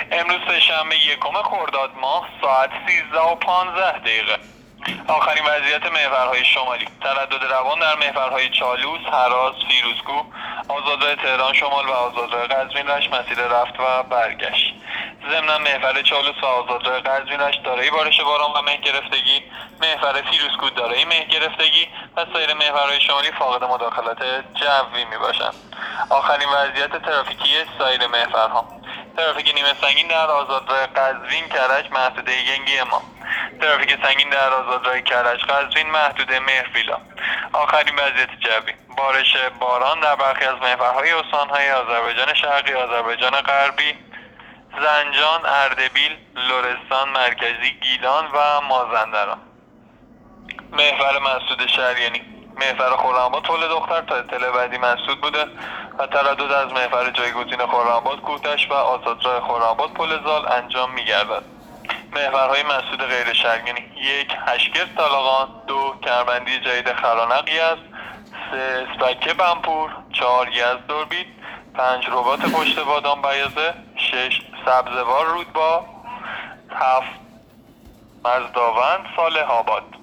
امروز سه‌شنبه 1 خرداد ماه ساعت 13:15. آخرین وضعیت محورهای شمالی: تردد روان در محورهای چالوس، هراس، فیروزکوه، آزادراه تهران شمال و آزادراه قزوین رشت مسیر رفت و برگشت. ضمن محور چالوس و آزادراه قزوین رشت دارای بارش باران و مه گرفتگی، محور فیروزکوه دارای مه گرفتگی و سایر محورهای شمالی فاقد مداخلات جوی می باشند. آخرین وضعیت ترافیکی سایر محورها: ترافیک نیمه سنگین در آزادراه قزوین کرج محدوده گنگی امام. ترافیک سنگین در آزادراه کرج قزوین محدوده مهربیلا. آخرین وضعیت جوی: بارش باران در برخی از محورهای استانهای آذربایجان شرقی، آذربایجان غربی، زنجان، اردبیل، لرستان مرکزی، گیلان و مازندران. محور مسدود شریانی: محور خرم‌آباد پل دختر تا اطلاع بعدی مسدود بوده و تردد از محور جایگزین خرم‌آباد کوهتش و آزادراه خرم‌آباد پل زال انجام می‌گردد. محورهای مسدود غیر شریانی: 1 هشگرد طالقان، 2 کربندی جدید خرانق یزد، 3 اسپکه بمپور، 4 یزد دوربید، 5 رباط پشت بادام بیازه، 6 سبزوار رودبا، 7 مزداوند صالح آباد.